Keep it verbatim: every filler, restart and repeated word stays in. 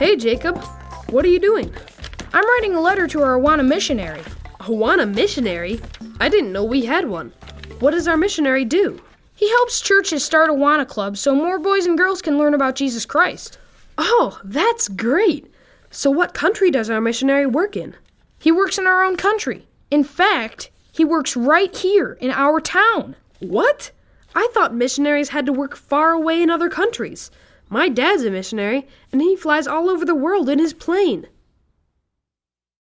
Hey, Jacob. What are you doing? I'm writing a letter to our Awana missionary. Awana missionary? I didn't know we had one. What does our missionary do? He helps churches start Awana clubs so more boys and girls can learn about Jesus Christ. Oh, that's great. So what country does our missionary work in? He works in our own country. In fact, he works right here in our town. What? I thought missionaries had to work far away in other countries. My dad's a missionary, and he flies all over the world in his plane.